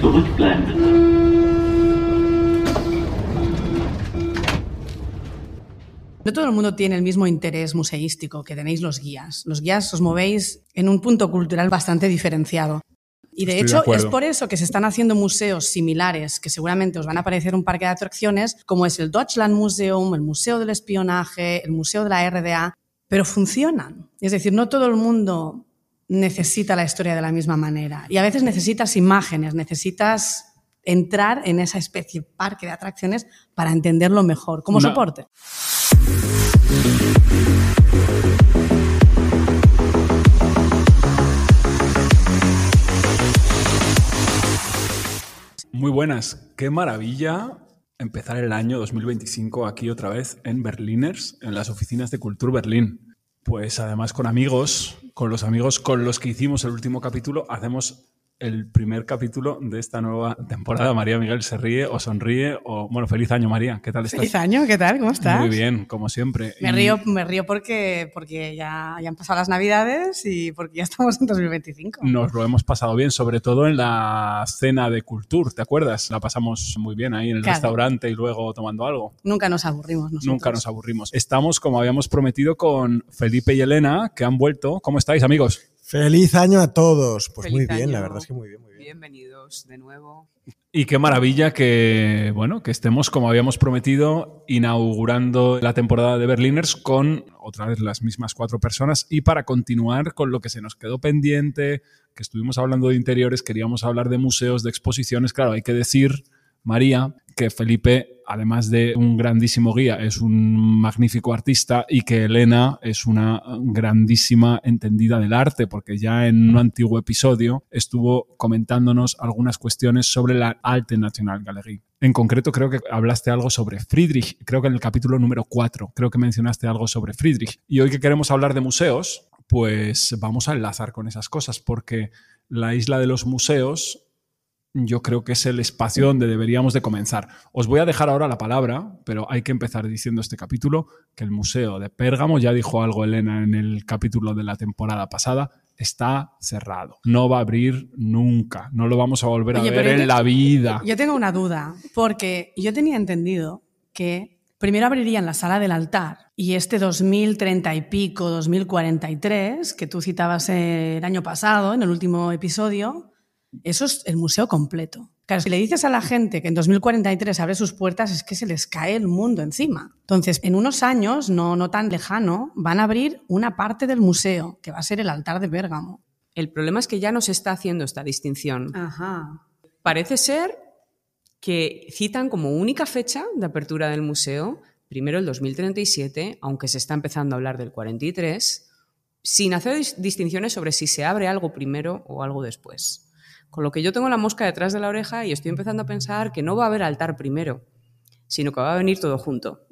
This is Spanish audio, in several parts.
zurückbleiben. No todo el mundo tiene el mismo interés museístico que tenéis los guías. Los guías os movéis en un punto cultural bastante diferenciado. Y de hecho es por eso que se están haciendo museos similares que seguramente os van a parecer un parque de atracciones, como es el Deutschland Museum, el Museo del Espionaje, el Museo de la RDA, pero funcionan. Es decir, no todo el mundo necesita la historia de la misma manera. Y a veces necesitas imágenes, necesitas entrar en esa especie de parque de atracciones para entenderlo mejor, como soporte. Muy buenas, qué maravilla empezar el año 2025 aquí otra vez en Berliners, en las oficinas de Kultur Berlín. Pues además con amigos, con los amigos con los que hicimos el último capítulo, hacemos el primer capítulo de esta nueva temporada. María Miguel se ríe o sonríe o... Bueno, feliz año, María. ¿Qué tal estás? Feliz año, ¿qué tal? ¿Cómo estás? Muy bien, como siempre. Me río porque ya han pasado las Navidades y porque ya estamos en 2025. Nos lo hemos pasado bien, sobre todo en la cena de Kultur, ¿te acuerdas? La pasamos muy bien ahí en el restaurante y luego tomando algo. Nunca nos aburrimos nosotros. Nunca nos aburrimos. Estamos, como habíamos prometido, con Felipe y Elena, que han vuelto. ¿Cómo estáis, amigos? ¡Feliz año a todos! Pues Feliz muy bien, año. la verdad es que muy bien, muy bien. Bienvenidos de nuevo. Y qué maravilla que, bueno, que estemos, como habíamos prometido, inaugurando la temporada de Berliners con otra vez las mismas 4 personas. Y para continuar con lo que se nos quedó pendiente, que estuvimos hablando de interiores, queríamos hablar de museos, de exposiciones. Claro, hay que decir, María, que Felipe, además de un grandísimo guía, es un magnífico artista y que Elena es una grandísima entendida del arte, porque ya en un antiguo episodio estuvo comentándonos algunas cuestiones sobre la Alte Nationalgalerie. En concreto, creo que hablaste algo sobre Friedrich, creo que en el capítulo número 4, creo que mencionaste algo sobre Friedrich. Y hoy que queremos hablar de museos, pues vamos a enlazar con esas cosas, porque la isla de los museos yo creo que es el espacio donde deberíamos de comenzar. Os voy a dejar ahora la palabra, pero hay que empezar diciendo este capítulo que el Museo de Pérgamo, ya dijo algo Elena en el capítulo de la temporada pasada, está cerrado. No va a abrir nunca. No lo vamos a volver a ver en la vida. Yo tengo una duda, porque yo tenía entendido que primero abriría en la sala del altar y este 2030 y pico, 2043, que tú citabas el año pasado en el último episodio, eso es el museo completo. Claro, si le dices a la gente que en 2043 abre sus puertas, es que se les cae el mundo encima. Entonces, en unos años, no tan lejano, van a abrir una parte del museo, que va a ser el altar de Pérgamo. El problema es que ya no se está haciendo esta distinción. Ajá. Parece ser que citan como única fecha de apertura del museo, primero el 2037, aunque se está empezando a hablar del 43, sin hacer distinciones sobre si se abre algo primero o algo después. Con lo que yo tengo la mosca detrás de la oreja y estoy empezando a pensar que no va a haber altar primero, sino que va a venir todo junto.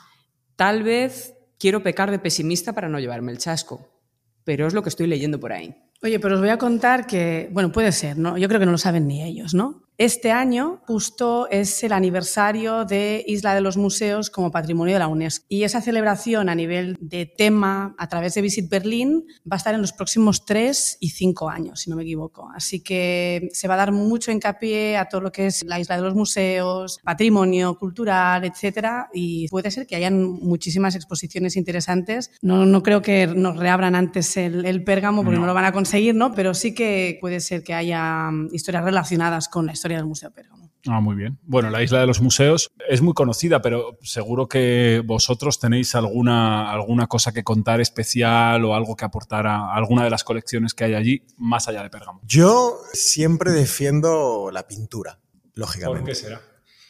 Tal vez quiero pecar de pesimista para no llevarme el chasco, pero es lo que estoy leyendo por ahí. Oye, pero os voy a contar que, bueno, puede ser, ¿no? Yo creo que no lo saben ni ellos, ¿no? Este año justo es el aniversario de Isla de los Museos como Patrimonio de la UNESCO. Y esa celebración a nivel de tema a través de Visit Berlin va a estar en los próximos 3 y 5 años, si no me equivoco. Así que se va a dar mucho hincapié a todo lo que es la Isla de los Museos, patrimonio cultural, etcétera. Y puede ser que hayan muchísimas exposiciones interesantes. No creo que nos reabran antes el Pérgamo porque no lo van a conseguir, ¿no? Pero sí que puede ser que haya historias relacionadas con la historia del Museo Pérgamo. Muy bien. Bueno, la Isla de los Museos es muy conocida, pero seguro que vosotros tenéis alguna cosa que contar especial o algo que aportar a alguna de las colecciones que hay allí, más allá de Pérgamo. Yo siempre defiendo la pintura, lógicamente. ¿Por qué será?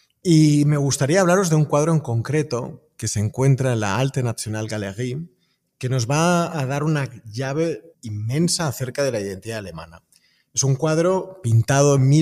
Y me gustaría hablaros de un cuadro en concreto que se encuentra en la Alte Nationalgalerie, que nos va a dar una llave inmensa acerca de la identidad alemana. Es un cuadro pintado en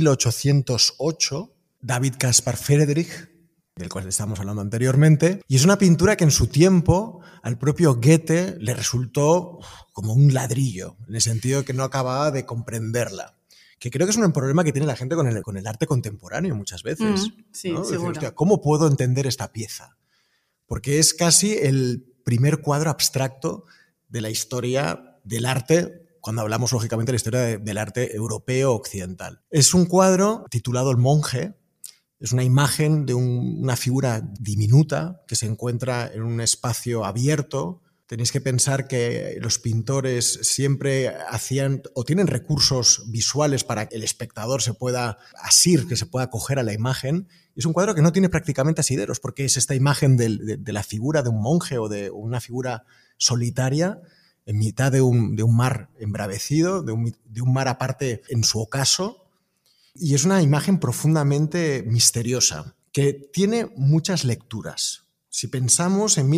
1808, David Caspar Friedrich, del cual estábamos hablando anteriormente, y es una pintura que en su tiempo al propio Goethe le resultó como un ladrillo, en el sentido de que no acababa de comprenderla. Que creo que es un problema que tiene la gente con el arte contemporáneo muchas veces. Sí, ¿no? seguro. Decir, hostia, ¿cómo puedo entender esta pieza? Porque es casi el primer cuadro abstracto de la historia del arte cuando hablamos, lógicamente, de la historia del arte europeo occidental. Es un cuadro titulado El monje. Es una imagen de una figura diminuta que se encuentra en un espacio abierto. Tenéis que pensar que los pintores siempre hacían o tienen recursos visuales para que el espectador se pueda asir, que se pueda acoger a la imagen. Es un cuadro que no tiene prácticamente asideros, porque es esta imagen de la figura de un monje o de una figura solitaria en mitad de un mar embravecido, de un mar aparte en su ocaso. Y es una imagen profundamente misteriosa, que tiene muchas lecturas. Si pensamos en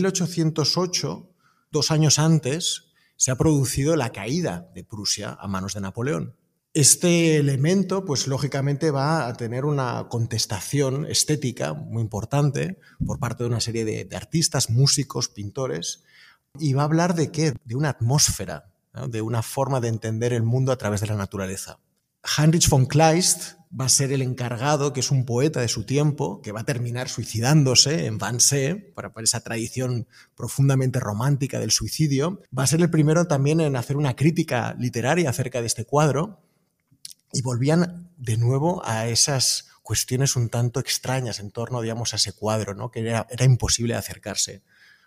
1808, 2 años antes, se ha producido la caída de Prusia a manos de Napoleón. Este elemento, pues lógicamente va a tener una contestación estética muy importante por parte de una serie de artistas, músicos, pintores, y va a hablar ¿de qué? De una atmósfera, ¿no? De una forma de entender el mundo a través de la naturaleza. Heinrich von Kleist va a ser el encargado, que es un poeta de su tiempo, que va a terminar suicidándose en Wannsee, para esa tradición profundamente romántica del suicidio. Va a ser el primero también en hacer una crítica literaria acerca de este cuadro, y volvían de nuevo a esas cuestiones un tanto extrañas en torno, digamos, a ese cuadro, ¿no? Que era imposible acercarse.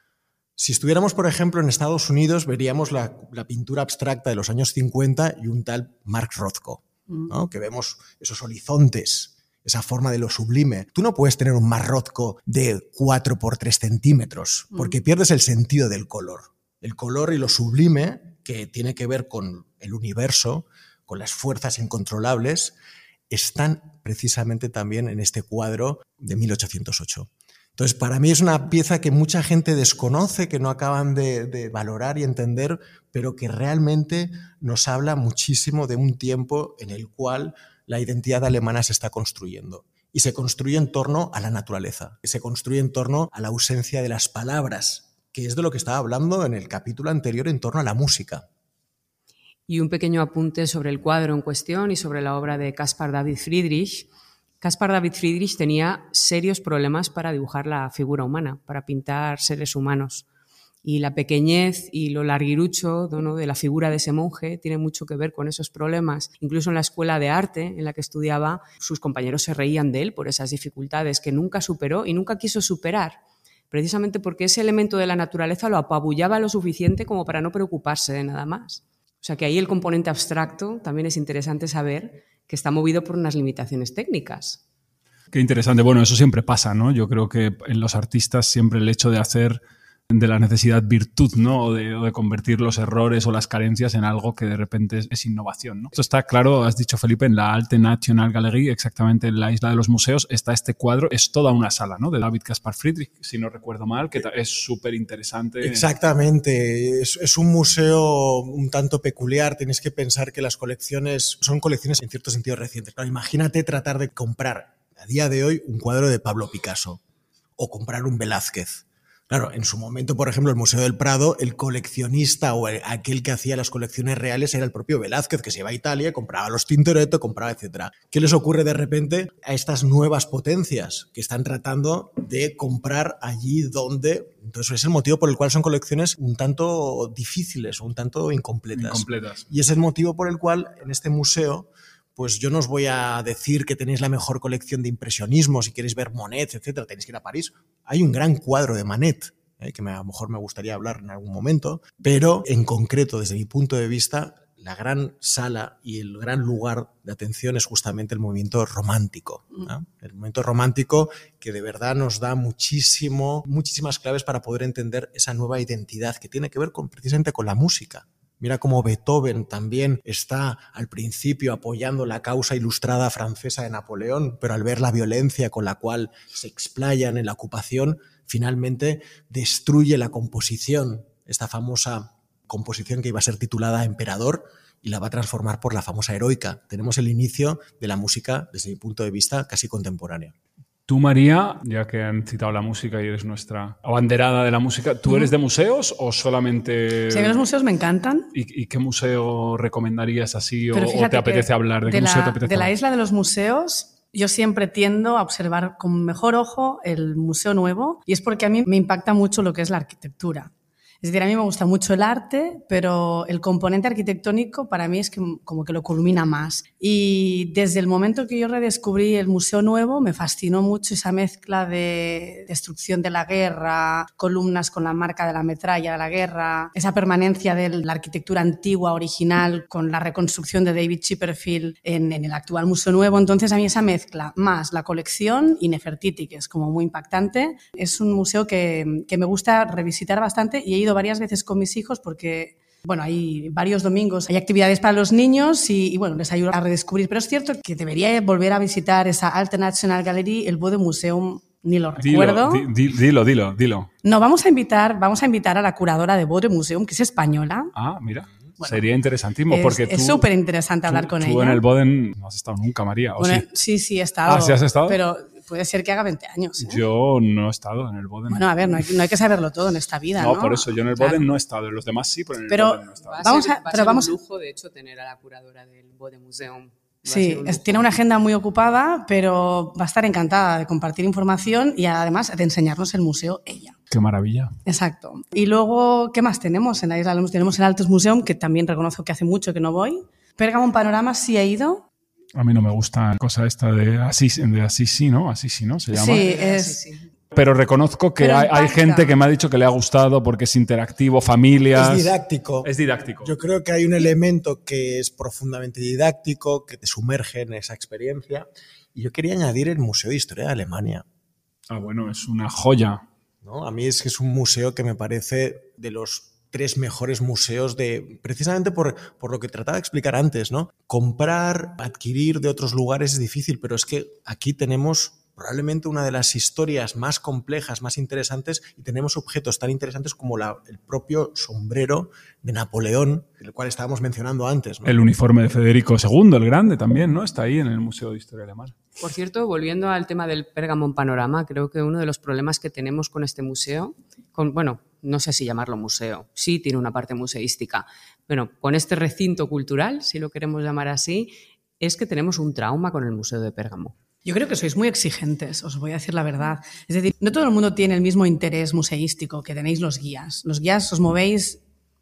Si estuviéramos, por ejemplo, en Estados Unidos, veríamos la pintura abstracta de los años 50 y un tal Mark Rothko, ¿no? Que vemos esos horizontes, esa forma de lo sublime. Tú no puedes tener un Mark Rothko de 4 por 3 centímetros, porque pierdes el sentido del color. El color y lo sublime, que tiene que ver con el universo, con las fuerzas incontrolables, están precisamente también en este cuadro de 1808. Entonces, para mí es una pieza que mucha gente desconoce, que no acaban de valorar y entender, pero que realmente nos habla muchísimo de un tiempo en el cual la identidad alemana se está construyendo. Y se construye en torno a la naturaleza, se construye en torno a la ausencia de las palabras, que es de lo que estaba hablando en el capítulo anterior en torno a la música. Y un pequeño apunte sobre el cuadro en cuestión y sobre la obra de Caspar David Friedrich. Caspar David Friedrich tenía serios problemas para dibujar la figura humana, para pintar seres humanos. Y la pequeñez y lo larguirucho, ¿no?, de la figura de ese monje tiene mucho que ver con esos problemas. Incluso en la escuela de arte en la que estudiaba, sus compañeros se reían de él por esas dificultades que nunca superó y nunca quiso superar, precisamente porque ese elemento de la naturaleza lo apabullaba lo suficiente como para no preocuparse de nada más. O sea que ahí el componente abstracto también es interesante saber que está movido por unas limitaciones técnicas. Qué interesante. Bueno, eso siempre pasa, ¿no? Yo creo que en los artistas siempre el hecho de hacer de la necesidad virtud, ¿no? O de convertir los errores o las carencias en algo que de repente es innovación, ¿no? Esto está claro, has dicho, Felipe, en la Alte Nationalgalerie, exactamente en la Isla de los Museos, está este cuadro, es toda una sala, ¿no? De David Caspar Friedrich, si no recuerdo mal, que es súper interesante. Exactamente, es un museo un tanto peculiar. Tenéis que pensar que las colecciones son colecciones en cierto sentido recientes. Claro, imagínate tratar de comprar a día de hoy un cuadro de Pablo Picasso o comprar un Velázquez. Claro, en su momento, por ejemplo, el Museo del Prado, el coleccionista o aquel que hacía las colecciones reales era el propio Velázquez, que se iba a Italia, compraba los Tintoretto, compraba, etc. ¿Qué les ocurre de repente a estas nuevas potencias que están tratando de comprar allí donde? Entonces es el motivo por el cual son colecciones un tanto difíciles o un tanto incompletas. Y es el motivo por el cual en este museo, pues yo no os voy a decir que tenéis la mejor colección de impresionismo, si queréis ver Monet, etc., tenéis que ir a París. Hay un gran cuadro de Manet, que a lo mejor me gustaría hablar en algún momento, pero en concreto, desde mi punto de vista, la gran sala y el gran lugar de atención es justamente el movimiento romántico, ¿no? El movimiento romántico que de verdad nos da muchísimas claves para poder entender esa nueva identidad que tiene que ver precisamente con la música. Mira cómo Beethoven también está al principio apoyando la causa ilustrada francesa de Napoleón, pero al ver la violencia con la cual se explayan en la ocupación, finalmente destruye la composición, esta famosa composición que iba a ser titulada Emperador, y la va a transformar por la famosa Heroica. Tenemos el inicio de la música, desde mi punto de vista, casi contemporánea. Tú, María, ya que han citado la música y eres nuestra abanderada de la música, ¿tú eres de museos o solamente...? Sí, los museos me encantan. ¿Y qué museo recomendarías así o te apetece hablar? ¿De qué museo te apetece hablar? De la hablar? Isla de los Museos, yo siempre tiendo a observar con mejor ojo el Museo Nuevo, y es porque a mí me impacta mucho lo que es la arquitectura. Es decir, a mí me gusta mucho el arte, pero el componente arquitectónico para mí es que como que lo culmina más. Y desde el momento que yo redescubrí el Museo Nuevo, me fascinó mucho esa mezcla de destrucción de la guerra, columnas con la marca de la metralla de la guerra, esa permanencia de la arquitectura antigua, original, con la reconstrucción de David Chipperfield en el actual Museo Nuevo. Entonces, a mí esa mezcla, más la colección y Nefertiti, que es como muy impactante, es un museo que me gusta revisitar bastante y he ido varias veces con mis hijos porque, bueno, hay varios domingos, hay actividades para los niños y bueno, les ayuda a redescubrir. Pero es cierto que debería volver a visitar esa Alte National Gallery, el Bode-Museum, ni lo recuerdo. Dilo. No, vamos a invitar a la curadora de Bode-Museum, que es española. Ah, mira. Bueno, sería interesantísimo porque es súper interesante hablar con ella. Tú en el Boden no has estado nunca, María, ¿o bueno, sí? Sí, he estado. Ah, ¿sí has estado? Pero puede ser que haga 20 años. ¿eh? Yo no he estado en el Boden. Bueno, a ver, no hay que saberlo todo en esta vida, ¿no? No, por eso yo en el Boden no he estado. En los demás sí, pero en el Boden no he estado. Va a ser un lujo, de hecho, tener a la curadora del Bode-Museum. Sí, tiene una agenda muy ocupada, pero va a estar encantada de compartir información y además de enseñarnos el museo ella. ¡Qué maravilla! Exacto. Y luego, ¿qué más tenemos en la isla? Tenemos el Altes Museum, que también reconozco que hace mucho que no voy. Pergamon Panorama sí he ido. A mí no me gusta la cosa esta de Assisi, ¿no? Assisi, ¿no? Se llama. Sí, es... Pero reconozco que hay gente que me ha dicho que le ha gustado porque es interactivo, familias... Es didáctico. Es didáctico. Yo creo que hay un elemento que es profundamente didáctico, que te sumerge en esa experiencia. Y yo quería añadir el Museo de Historia de Alemania. Ah, bueno, es una joya. ¿No? A mí es que es un museo que me parece de los 3 mejores museos precisamente por lo que trataba de explicar antes, ¿no? Comprar, adquirir de otros lugares es difícil, pero es que aquí tenemos probablemente una de las historias más complejas, más interesantes, y tenemos objetos tan interesantes como el propio sombrero de Napoleón, el cual estábamos mencionando antes, ¿no? El uniforme de Federico II, el Grande, también, ¿no? Está ahí en el Museo de Historia Alemana. Por cierto, volviendo al tema del Pergamon Panorama, creo que uno de los problemas que tenemos con este museo, bueno, no sé si llamarlo museo, sí tiene una parte museística, bueno, con este recinto cultural, si lo queremos llamar así, es que tenemos un trauma con el Museo de Pérgamo. Yo creo que sois muy exigentes, os voy a decir la verdad. Es decir, no todo el mundo tiene el mismo interés museístico que tenéis los guías. Los guías os movéis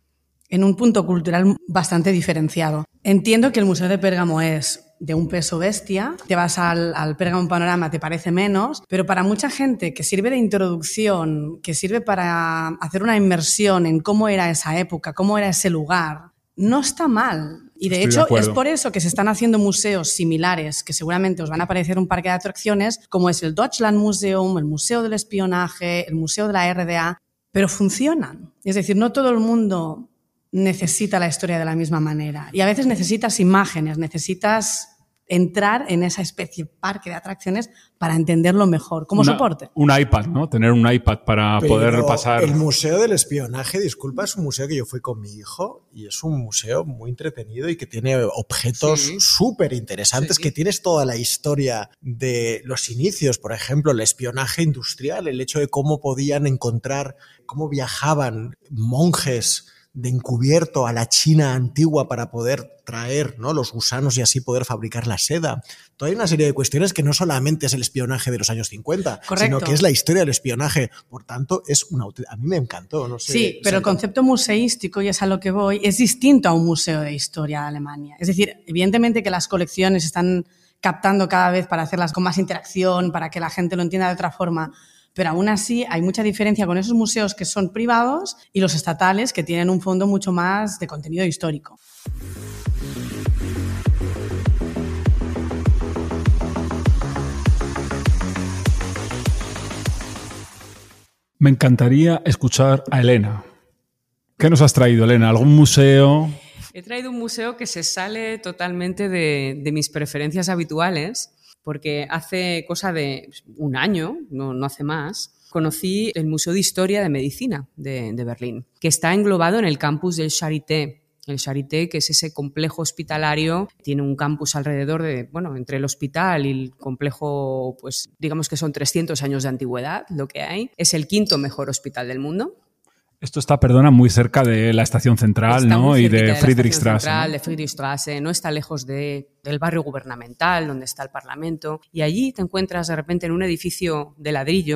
en un punto cultural bastante diferenciado. Entiendo que el Museo de Pérgamo es de un peso bestia, te vas al Pergamon Panorama, te parece menos, pero para mucha gente que sirve de introducción, que sirve para hacer una inmersión en cómo era esa época, cómo era ese lugar, no está mal. Y de hecho es por eso que se están haciendo museos similares, que seguramente os van a parecer un parque de atracciones, como es el Deutschland Museum, el Museo del Espionaje, el Museo de la RDA, pero funcionan. Es decir, no todo el mundo necesita la historia de la misma manera. Y a veces necesitas imágenes, necesitas entrar en esa especie de parque de atracciones para entenderlo mejor, como soporte. Un iPad, ¿no? Tener un iPad para poder pasar... El Museo del Espionaje, disculpa, es un museo que yo fui con mi hijo y es un museo muy entretenido y que tiene objetos súper interesantes, que tienes toda la historia de los inicios, por ejemplo, el espionaje industrial, el hecho de cómo podían encontrar, cómo viajaban monjes de encubierto a la China antigua para poder traer, ¿no?, los gusanos y así poder fabricar la seda. Toda hay una serie de cuestiones que no solamente es el espionaje de los años 50, correcto, sino que es la historia del espionaje. Por tanto, a mí me encantó. No sé, sí, pero el concepto museístico, y es a lo que voy, es distinto a un museo de historia de Alemania. Es decir, evidentemente que las colecciones están captando cada vez para hacerlas con más interacción, para que la gente lo entienda de otra forma, pero aún así hay mucha diferencia con esos museos que son privados y los estatales que tienen un fondo mucho más de contenido histórico. Me encantaría escuchar a Elena. ¿Qué nos has traído, Elena? ¿Algún museo? He traído un museo que se sale totalmente de mis preferencias habituales, porque hace cosa de un año, no hace más, conocí el Museo de Historia de Medicina de Berlín, que está englobado en el campus del Charité. El Charité, que es ese complejo hospitalario, tiene un campus alrededor de, entre el hospital y el complejo, pues digamos que son 300 años de antigüedad lo que hay. Es el 5º mejor hospital del mundo. Esto está, perdona, muy cerca de la estación central, ¿no? Y de Friedrichstraße. De Friedrichstraße, no está lejos del barrio gubernamental, donde está el Parlamento. Y allí te encuentras de repente en un edificio de ladrillo,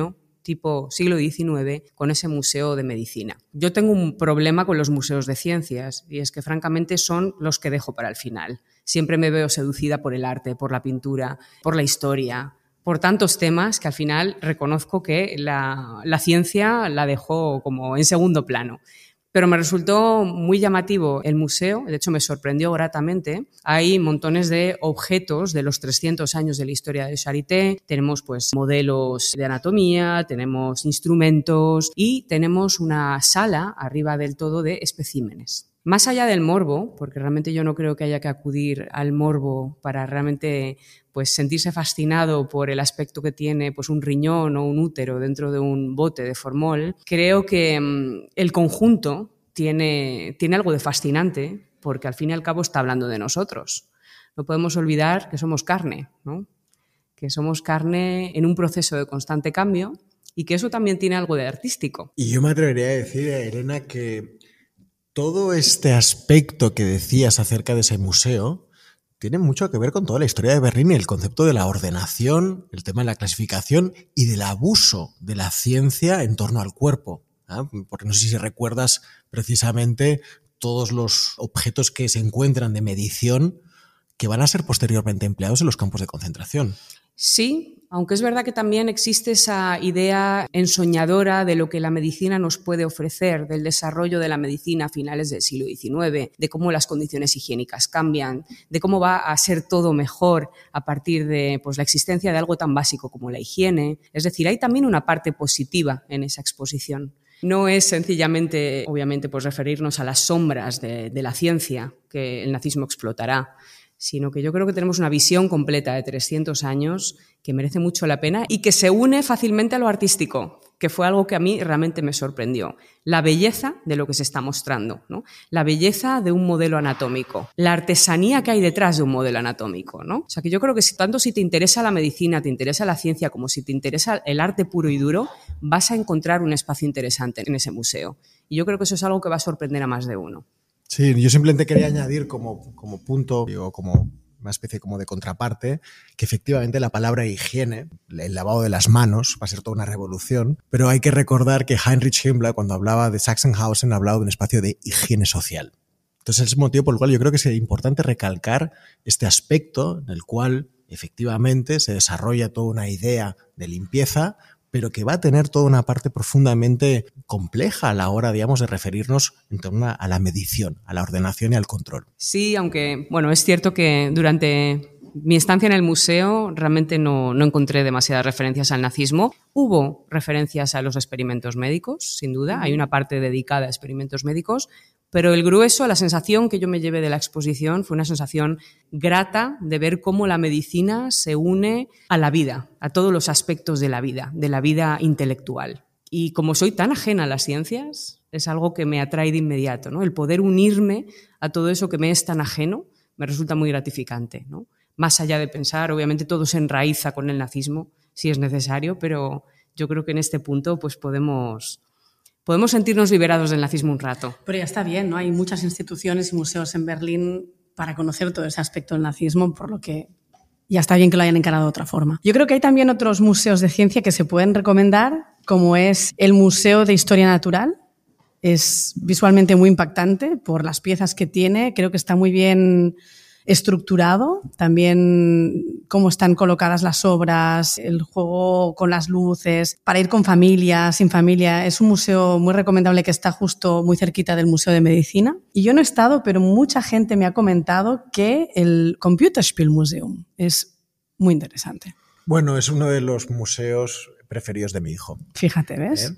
tipo siglo XIX con ese museo de medicina. Yo tengo un problema con los museos de ciencias y es que francamente son los que dejo para el final. Siempre me veo seducida por el arte, por la pintura, por la historia, por tantos temas que al final reconozco que la ciencia la dejo como en segundo plano. Pero me resultó muy llamativo el museo, de hecho me sorprendió gratamente. Hay montones de objetos de los 300 años de la historia del Charité, tenemos pues modelos de anatomía, tenemos instrumentos y tenemos una sala arriba del todo de especímenes. Más allá del morbo, porque realmente yo no creo que haya que acudir al morbo para realmente pues sentirse fascinado por el aspecto que tiene pues un riñón o un útero dentro de un bote de formol, creo que el conjunto tiene algo de fascinante porque al fin y al cabo está hablando de nosotros. No podemos olvidar que somos carne, ¿no? Que somos carne en un proceso de constante cambio y que eso también tiene algo de artístico. Y yo me atrevería a decir, Elena, que todo este aspecto que decías acerca de ese museo tiene mucho que ver con toda la historia de Berlín y el concepto de la ordenación, el tema de la clasificación y del abuso de la ciencia en torno al cuerpo. Porque no sé si recuerdas precisamente todos los objetos que se encuentran de medición que van a ser posteriormente empleados en los campos de concentración. Sí, aunque es verdad que también existe esa idea ensoñadora de lo que la medicina nos puede ofrecer, del desarrollo de la medicina a finales del siglo XIX, de cómo las condiciones higiénicas cambian, de cómo va a ser todo mejor a partir de pues, la existencia de algo tan básico como la higiene. Es decir, hay también una parte positiva en esa exposición. No es sencillamente, obviamente, pues referirnos a las sombras de la ciencia que el nazismo explotará, sino que yo creo que tenemos una visión completa de 300 años que merece mucho la pena y que se une fácilmente a lo artístico, que fue algo que a mí realmente me sorprendió. La belleza de lo que se está mostrando, ¿no? La belleza de un modelo anatómico, la artesanía que hay detrás de un modelo anatómico, ¿no? O sea, que yo creo que tanto si te interesa la medicina, te interesa la ciencia, como si te interesa el arte puro y duro, vas a encontrar un espacio interesante en ese museo. Y yo creo que eso es algo que va a sorprender a más de uno. Sí, yo simplemente quería añadir como punto, digo, como una especie como de contraparte, que efectivamente la palabra higiene, el lavado de las manos, va a ser toda una revolución, pero hay que recordar que Heinrich Himmler, cuando hablaba de Sachsenhausen, hablaba de un espacio de higiene social. Entonces es el motivo por el cual yo creo que es importante recalcar este aspecto en el cual efectivamente se desarrolla toda una idea de limpieza, pero que va a tener toda una parte profundamente compleja a la hora, digamos, de referirnos en torno a la medición, a la ordenación y al control. Sí, aunque, bueno, es cierto que durante mi estancia en el museo realmente no encontré demasiadas referencias al nazismo. Hubo referencias a los experimentos médicos, sin duda. Hay una parte dedicada a experimentos médicos, pero el grueso, la sensación que yo me llevé de la exposición fue una sensación grata de ver cómo la medicina se une a la vida, a todos los aspectos de la vida intelectual. Y como soy tan ajena a las ciencias, es algo que me atrae de inmediato, ¿no? El poder unirme a todo eso que me es tan ajeno me resulta muy gratificante, ¿no? Más allá de pensar, obviamente todo se enraiza con el nazismo, si es necesario, pero yo creo que en este punto pues podemos sentirnos liberados del nazismo un rato. Pero ya está bien, ¿no? Hay muchas instituciones y museos en Berlín para conocer todo ese aspecto del nazismo, por lo que ya está bien que lo hayan encarado de otra forma. Yo creo que hay también otros museos de ciencia que se pueden recomendar, como es el Museo de Historia Natural. Es visualmente muy impactante por las piezas que tiene. Creo que está muy bien estructurado, también cómo están colocadas las obras, el juego con las luces, para ir con familia, sin familia. Es un museo muy recomendable que está justo muy cerquita del Museo de Medicina. Y yo no he estado, pero mucha gente me ha comentado que el Computerspielmuseum es muy interesante. Bueno, es uno de los museos preferidos de mi hijo. Fíjate, ¿ves?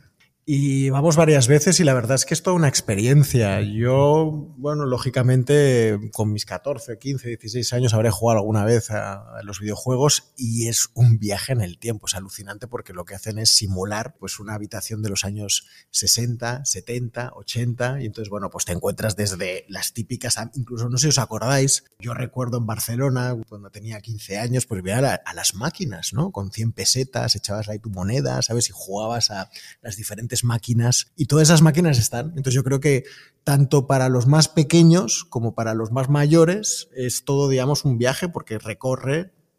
Y vamos varias veces y la verdad es que es toda una experiencia. Yo, bueno, lógicamente con mis 14, 15, 16 años habré jugado alguna vez a los videojuegos y es un viaje en el tiempo. Es alucinante porque lo que hacen es simular pues una habitación de los años 60, 70, 80 y entonces, bueno, pues te encuentras desde las típicas, incluso no sé si os acordáis, yo recuerdo en Barcelona cuando tenía 15 años, pues veía a las máquinas, ¿no? Con 100 pesetas echabas ahí tu moneda, ¿sabes? Y jugabas a las diferentes máquinas y todas esas máquinas están. Entonces yo creo que tanto para los más pequeños como para los más mayores es todo, digamos, un viaje porque recorre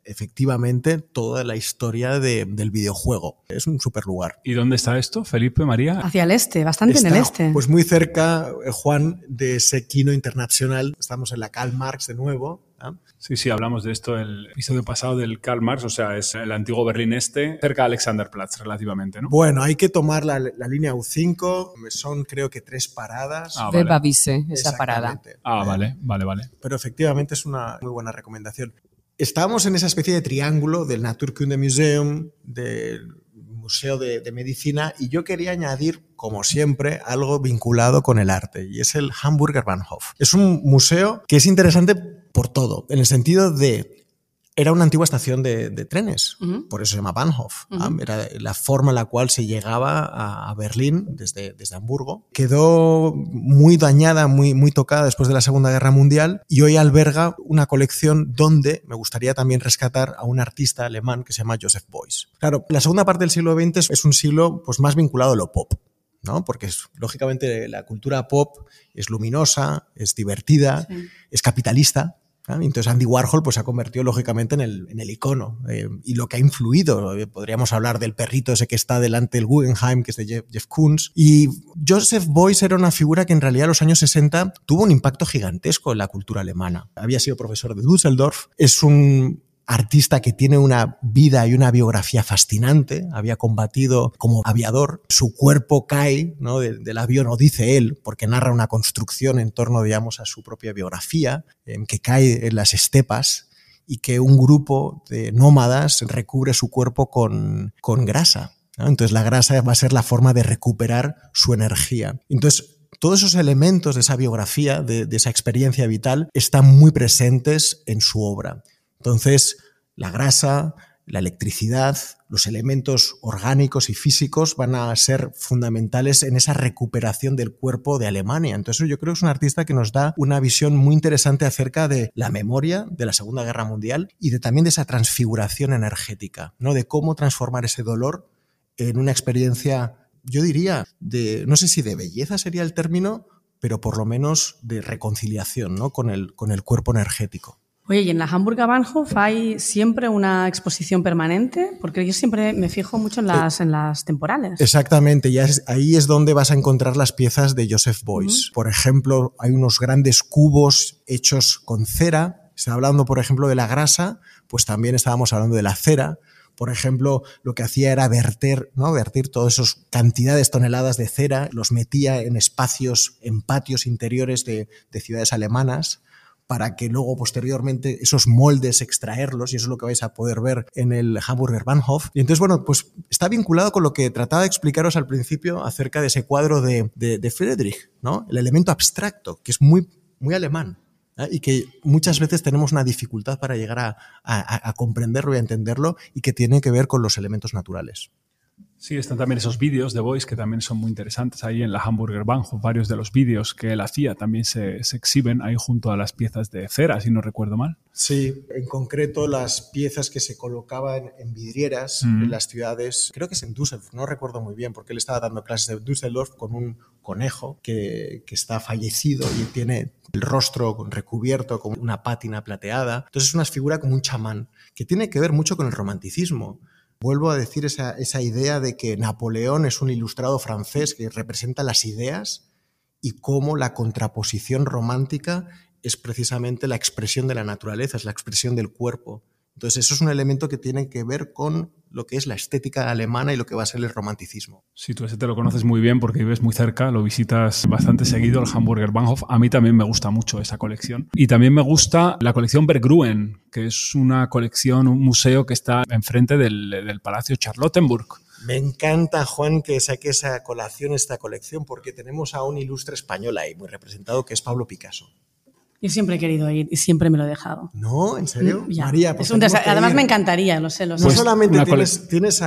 efectivamente toda la historia del videojuego. Es un súper lugar. ¿Y dónde está esto, Felipe, María? Hacia el este, bastante Está, en el este. Pues muy cerca, Juan, de ese Kino Internacional. Estamos en la Karl Marx de nuevo. ¿eh? Sí, hablamos de esto el episodio pasado del Karl Marx, o sea, es el antiguo Berlín Este, cerca de Alexanderplatz relativamente, ¿no? Bueno, hay que tomar la línea U5, son creo que 3 paradas. Bebavise, esa parada. Vale. Pero efectivamente es una muy buena recomendación. Estábamos en esa especie de triángulo del Naturkundemuseum, del Museo de Medicina, y yo quería añadir, como siempre, algo vinculado con el arte, y es el Hamburger Bahnhof. Es un museo que es interesante por todo, en el sentido de... Era una antigua estación de trenes, por eso se llama Bahnhof. Era la forma en la cual se llegaba a Berlín desde Hamburgo. Quedó muy dañada, muy tocada después de la Segunda Guerra Mundial y hoy alberga una colección donde me gustaría también rescatar a un artista alemán que se llama Joseph Beuys. Claro, la segunda parte del siglo XX es un siglo pues, más vinculado a lo pop, ¿no? Porque lógicamente la cultura pop es luminosa, es divertida, es capitalista. Entonces Andy Warhol pues, se ha convertido lógicamente en el icono y lo que ha influido. Podríamos hablar del perrito ese que está delante del Guggenheim, que es de Jeff Koons. Y Joseph Beuys era una figura que en realidad en los años 60 tuvo un impacto gigantesco en la cultura alemana. Había sido profesor de Düsseldorf, es un artista que tiene una vida y una biografía fascinante, había combatido como aviador, su cuerpo cae, ¿no? del avión, o dice él, porque narra una construcción en torno, digamos, a su propia biografía, que cae en las estepas y que un grupo de nómadas recubre su cuerpo con grasa, ¿no? Entonces la grasa va a ser la forma de recuperar su energía. Entonces todos esos elementos de esa biografía, de esa experiencia vital, están muy presentes en su obra. Entonces, la grasa, la electricidad, los elementos orgánicos y físicos van a ser fundamentales en esa recuperación del cuerpo de Alemania. Entonces, yo creo que es un artista que nos da una visión muy interesante acerca de la memoria de la Segunda Guerra Mundial y también de esa transfiguración energética, ¿no? De cómo transformar ese dolor en una experiencia, yo diría, no sé si de belleza sería el término, pero por lo menos de reconciliación, ¿no? con el cuerpo energético. Oye, ¿y en la Hamburger Bahnhof hay siempre una exposición permanente? Porque yo siempre me fijo mucho en las temporales. Exactamente, y ahí es donde vas a encontrar las piezas de Joseph Beuys. Por ejemplo, hay unos grandes cubos hechos con cera. Está hablando, por ejemplo, de la grasa, pues también estábamos hablando de la cera. Por ejemplo, lo que hacía era vertir todas esas cantidades, toneladas de cera, los metía en espacios, en patios interiores de ciudades alemanas, para que luego posteriormente esos moldes extraerlos, y eso es lo que vais a poder ver en el Hamburger Bahnhof. Y entonces, bueno, pues está vinculado con lo que trataba de explicaros al principio acerca de ese cuadro de Friedrich, ¿no? El elemento abstracto, que es muy, muy alemán, ¿eh? Y que muchas veces tenemos una dificultad para llegar a comprenderlo y a entenderlo, y que tiene que ver con los elementos naturales. Sí, están también esos vídeos de Beuys que también son muy interesantes. Ahí en la Hamburger Bahnhof, varios de los vídeos que él hacía también se exhiben ahí junto a las piezas de cera, si no recuerdo mal. Sí, en concreto las piezas que se colocaban en vidrieras en las ciudades, creo que es en Düsseldorf, no recuerdo muy bien, porque él estaba dando clases de Düsseldorf con un conejo que está fallecido y tiene el rostro recubierto con una pátina plateada. Entonces es una figura como un chamán, que tiene que ver mucho con el romanticismo. Vuelvo a decir esa idea de que Napoleón es un ilustrado francés que representa las ideas y cómo la contraposición romántica es precisamente la expresión de la naturaleza, es la expresión del cuerpo. Entonces eso es un elemento que tiene que ver con lo que es la estética alemana y lo que va a ser el romanticismo. Sí, tú ese te lo conoces muy bien porque vives muy cerca, lo visitas bastante seguido, el Hamburger Bahnhof. A mí también me gusta mucho esa colección. Y también me gusta la colección Berggruen, que es una colección, un museo que está enfrente del Palacio Charlottenburg. Me encanta, Juan, que saque esa colación, esta colección, porque tenemos a un ilustre español ahí, muy representado, que es Pablo Picasso. Yo siempre he querido ir y siempre me lo he dejado. ¿No? ¿En serio? Ya. María, pues además me encantaría, lo sé. No solamente tienes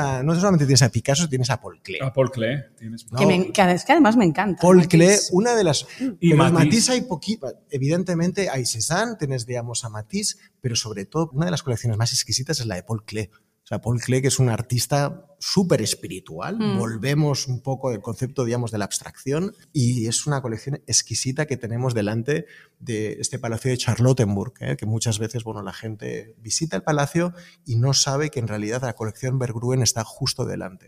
a Picasso, tienes a Paul Klee. A Paul Klee. No. Que además me encanta. Paul Klee, una de las... Y Matisse hay poquito. Evidentemente hay Cézanne, tienes, digamos, a Matisse, pero sobre todo una de las colecciones más exquisitas es la de Paul Klee. O sea, Paul Klee es un artista súper espiritual, volvemos un poco del concepto, digamos, de la abstracción, y es una colección exquisita que tenemos delante de este palacio de Charlottenburg, que muchas veces, bueno, la gente visita el palacio y no sabe que en realidad la colección Berggruen está justo delante.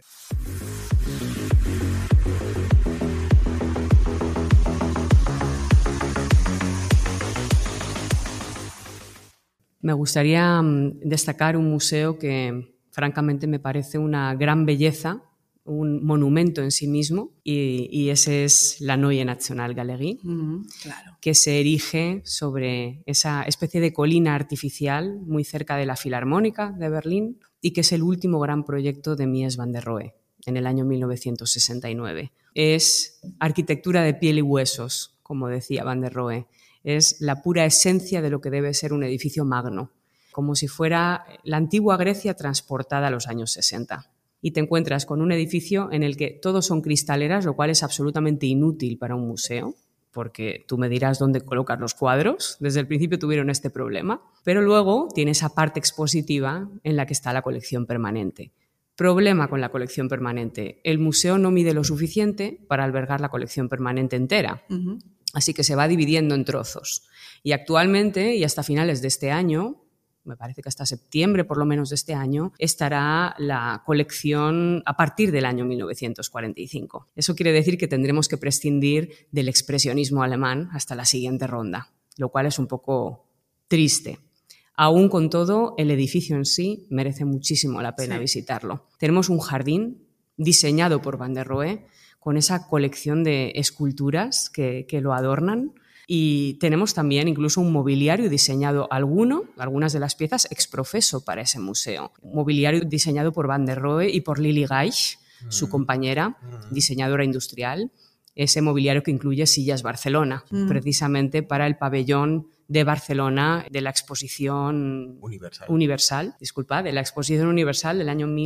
Me gustaría destacar un museo que francamente me parece una gran belleza, un monumento en sí mismo, y ese es la Neue Nationalgalerie, Claro. que se erige sobre esa especie de colina artificial muy cerca de la Filarmónica de Berlín y que es el último gran proyecto de Mies van der Rohe en el año 1969. Es arquitectura de piel y huesos, como decía van der Rohe. Es la pura esencia de lo que debe ser un edificio magno, como si fuera la antigua Grecia transportada a los años 60. Y te encuentras con un edificio en el que todos son cristaleras, lo cual es absolutamente inútil para un museo, porque tú me dirás dónde colocar los cuadros. Desde el principio tuvieron este problema. Pero luego tiene esa parte expositiva en la que está la colección permanente. Problema con la colección permanente. El museo no mide lo suficiente para albergar la colección permanente entera. Así que se va dividiendo en trozos. Y actualmente, y hasta finales de este año, me parece que hasta septiembre por lo menos de este año, estará la colección a partir del año 1945. Eso quiere decir que tendremos que prescindir del expresionismo alemán hasta la siguiente ronda, lo cual es un poco triste. Aún con todo, el edificio en sí merece muchísimo la pena visitarlo. Tenemos un jardín diseñado por van der Rohe, con esa colección de esculturas que lo adornan. Y tenemos también incluso un mobiliario diseñado algunas de las piezas ex professo para ese museo. Un mobiliario diseñado por van der Rohe y por Lili Gaich, su compañera, diseñadora industrial. Ese mobiliario que incluye sillas Barcelona, precisamente para el pabellón de Barcelona de la exposición universal, de la exposición universal del año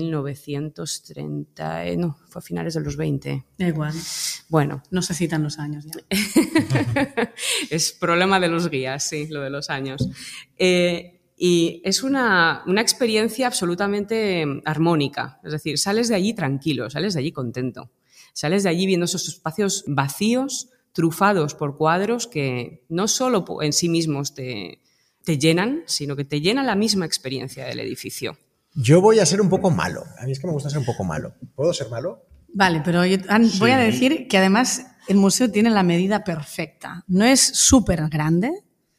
1930, fue a finales de los 20. Da igual. Bueno. No se citan los años ya. Es problema de los guías, sí, lo de los años. Y es una experiencia absolutamente armónica, es decir, sales de allí tranquilo, sales de allí contento, sales de allí viendo esos espacios vacíos, trufados por cuadros que no solo en sí mismos te llenan, sino que te llena la misma experiencia del edificio. Yo voy a ser un poco malo. A mí es que me gusta ser un poco malo. ¿Puedo ser malo? Vale, pero yo voy a decir que además el museo tiene la medida perfecta. No es súper grande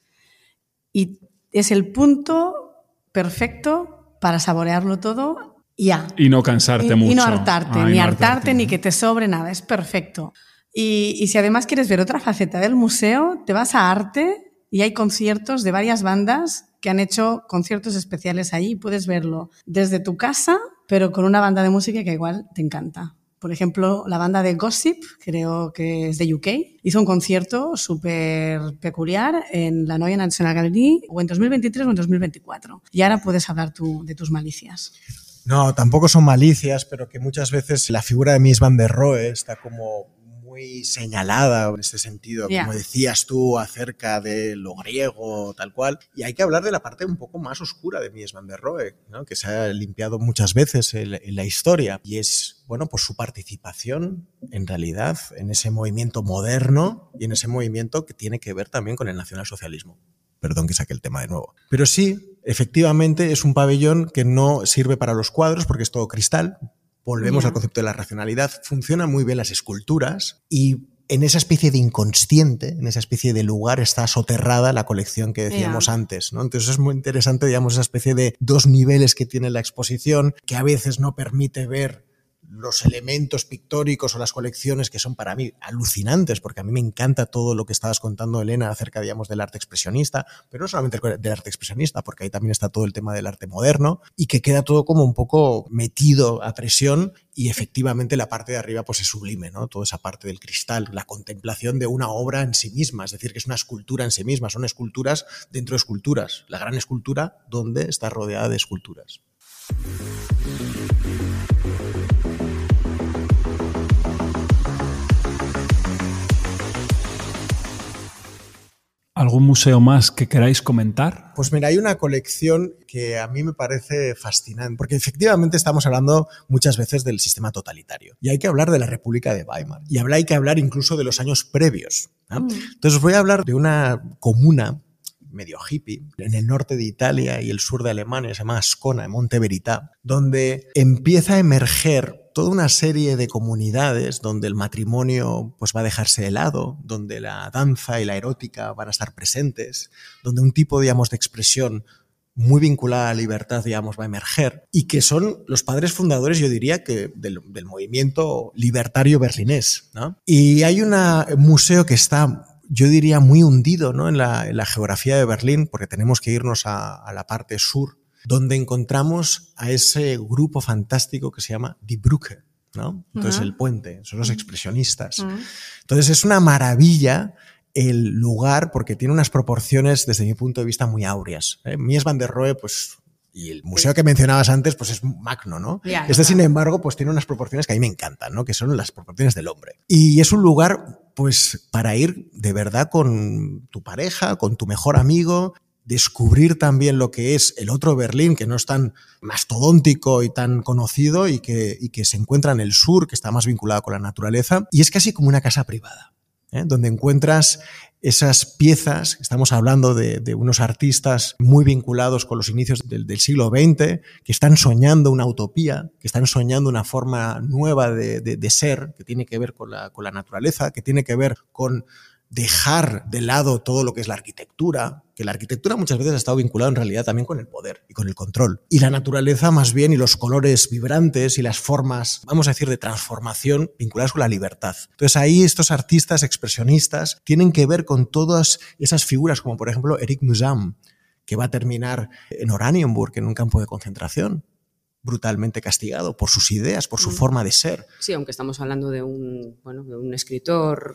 y es el punto perfecto para saborearlo todo ya. Y no cansarte mucho. Y no hartarte, ni hartarte, ni que te sobre nada. Es perfecto. Y si además quieres ver otra faceta del museo, te vas a Arte y hay conciertos de varias bandas que han hecho conciertos especiales allí. Puedes verlo desde tu casa, pero con una banda de música que igual te encanta. Por ejemplo, la banda de Gossip, creo que es de UK, hizo un concierto súper peculiar en la Neue Nationalgalerie o en 2023 o en 2024. Y ahora puedes hablar tú de tus malicias. No, tampoco son malicias, pero que muchas veces la figura de Mies van der Rohe está como muy señalada en este sentido, como decías tú, acerca de lo griego, tal cual. Y hay que hablar de la parte un poco más oscura de Mies van der Rohe, ¿no? Que se ha limpiado muchas veces en la historia. Y es, bueno, pues su participación, en realidad, en ese movimiento moderno y en ese movimiento que tiene que ver también con el nacionalsocialismo. Perdón que saque el tema de nuevo. Pero sí, efectivamente, es un pabellón que no sirve para los cuadros porque es todo cristal. Volvemos al concepto de la racionalidad. Funcionan muy bien las esculturas y en esa especie de inconsciente, en esa especie de lugar está soterrada la colección que decíamos antes, ¿no? Entonces es muy interesante, digamos, esa especie de dos niveles que tiene la exposición, que a veces no permite ver los elementos pictóricos o las colecciones que son para mí alucinantes, porque a mí me encanta todo lo que estabas contando, Elena, acerca, digamos, del arte expresionista, pero no solamente del arte expresionista, porque ahí también está todo el tema del arte moderno y que queda todo como un poco metido a presión y efectivamente la parte de arriba pues es sublime, ¿no? Toda esa parte del cristal, la contemplación de una obra en sí misma, es decir, que es una escultura en sí misma, son esculturas dentro de esculturas, la gran escultura donde está rodeada de esculturas. ¿Algún museo más que queráis comentar? Pues mira, hay una colección que a mí me parece fascinante, porque efectivamente estamos hablando muchas veces del sistema totalitario. Y hay que hablar de la República de Weimar. Y hay que hablar incluso de los años previos, ¿no? Entonces os voy a hablar de una comuna medio hippie, en el norte de Italia y el sur de Alemania, se llama Ascona, en Monte Verità, donde empieza a emerger toda una serie de comunidades donde el matrimonio pues, va a dejarse de lado, donde la danza y la erótica van a estar presentes, donde un tipo, digamos, de expresión muy vinculada a la libertad, digamos, va a emerger, y que son los padres fundadores, yo diría, que del movimiento libertario berlinés, ¿no? Y hay un museo que está, yo diría, muy hundido, ¿no? en la geografía de Berlín, porque tenemos que irnos a la parte sur, donde encontramos a ese grupo fantástico que se llama Die Brücke, ¿no? Entonces, el puente, son los expresionistas. Entonces, es una maravilla el lugar porque tiene unas proporciones, desde mi punto de vista, muy áureas. Mies van der Rohe, pues, y el museo que mencionabas antes, pues es magno, ¿no? Sin embargo, pues tiene unas proporciones que a mí me encantan, ¿no? Que son las proporciones del hombre. Y es un lugar, pues, para ir de verdad con tu pareja, con tu mejor amigo, descubrir también lo que es el otro Berlín, que no es tan mastodóntico y tan conocido y que se encuentra en el sur, que está más vinculado con la naturaleza. Y es casi como una casa privada, donde encuentras esas piezas. Estamos hablando de unos artistas muy vinculados con los inicios del siglo XX, que están soñando una utopía, que están soñando una forma nueva de ser, que tiene que ver con la naturaleza, que tiene que ver con dejar de lado todo lo que es la arquitectura, que la arquitectura muchas veces ha estado vinculada en realidad también con el poder y con el control. Y la naturaleza más bien, y los colores vibrantes y las formas, vamos a decir, de transformación vinculadas con la libertad. Entonces ahí estos artistas expresionistas tienen que ver con todas esas figuras, como por ejemplo Eric Musam, que va a terminar en Oranienburg, en un campo de concentración, brutalmente castigado por sus ideas, por su forma de ser. Sí, aunque estamos hablando de un escritor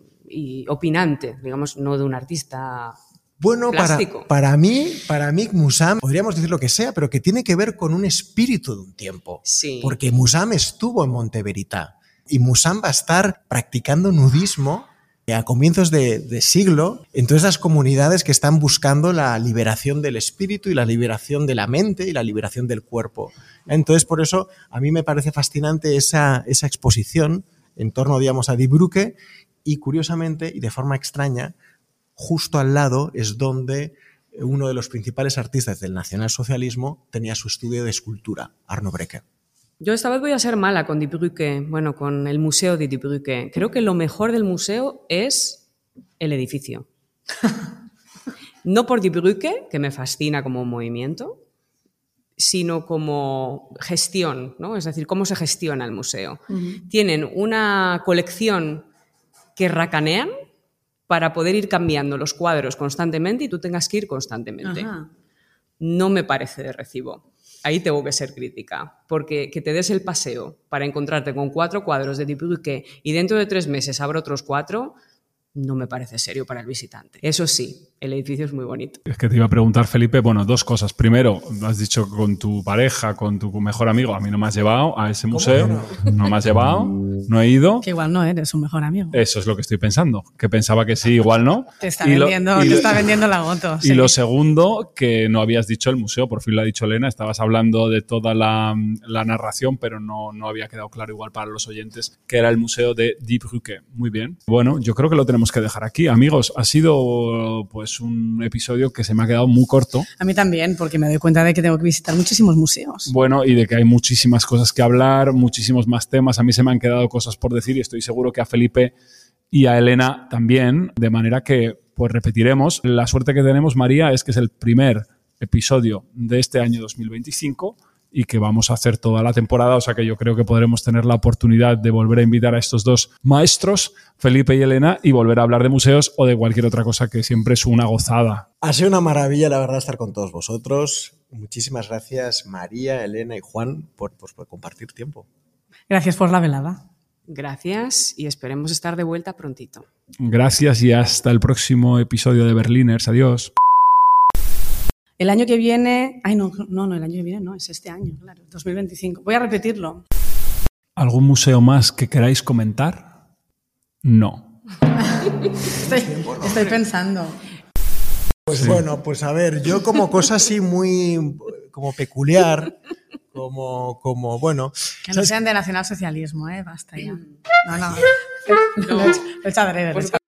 y opinante, digamos, no de un artista plástico. Para mí, Musam, podríamos decir lo que sea, pero que tiene que ver con un espíritu de un tiempo. Sí. Porque Musam estuvo en Monte Verità y Musam va a estar practicando nudismo a comienzos de siglo en todas esas comunidades que están buscando la liberación del espíritu y la liberación de la mente y la liberación del cuerpo. Entonces, por eso, a mí me parece fascinante esa exposición en torno, digamos, a Die Brücke. Y curiosamente, y de forma extraña, justo al lado es donde uno de los principales artistas del nacionalsocialismo tenía su estudio de escultura, Arno Breker. Yo esta vez voy a ser mala con Die Brücke, con el museo de Die Brücke. Creo que lo mejor del museo es el edificio. No por Die Brücke, que me fascina como movimiento, sino como gestión, ¿no? Es decir, cómo se gestiona el museo. Tienen una colección que racanean para poder ir cambiando los cuadros constantemente y tú tengas que ir constantemente. Ajá. No me parece de recibo. Ahí tengo que ser crítica, porque que te des el paseo para encontrarte con 4 cuadros de Die Brücke y dentro de 3 meses abra otros 4, no me parece serio para el visitante. Eso sí, el edificio es muy bonito. Es que te iba a preguntar, Felipe, 2 cosas. Primero, has dicho con tu pareja, con tu mejor amigo, a mí no me has llevado a ese museo. No me has llevado, no he ido. Que igual no eres un mejor amigo. Eso es lo que estoy pensando, que pensaba que sí, igual no. Te está vendiendo la moto. Y lo segundo, que no habías dicho el museo, por fin lo ha dicho Elena, estabas hablando de toda la narración, pero no había quedado claro igual para los oyentes que era el museo de Die Brücke. Muy bien. Bueno, yo creo que lo tenemos que dejar aquí. Amigos, ha sido pues un episodio que se me ha quedado muy corto. A mí también, porque me doy cuenta de que tengo que visitar muchísimos museos. Bueno, y de que hay muchísimas cosas que hablar, muchísimos más temas. A mí se me han quedado cosas por decir y estoy seguro que a Felipe y a Elena también, de manera que pues repetiremos. La suerte que tenemos, María, es que es el primer episodio de este año 2025 y que vamos a hacer toda la temporada, o sea que yo creo que podremos tener la oportunidad de volver a invitar a estos 2 maestros, Felipe y Elena, y volver a hablar de museos o de cualquier otra cosa, que siempre es una gozada. Ha sido una maravilla, la verdad, estar con todos vosotros. Muchísimas gracias, María, Elena y Juan, por compartir tiempo. Gracias por la velada. Gracias y esperemos estar de vuelta prontito. Gracias y hasta el próximo episodio de Berliners. Adiós. El año que viene... el año que viene no, es este año, claro, 2025. Voy a repetirlo. ¿Algún museo más que queráis comentar? No. Estoy pensando. Pues bueno, pues a ver, yo como cosa así muy como peculiar, como bueno... Que no sean de nacionalsocialismo, basta ya. No. Lo he hecho adrede.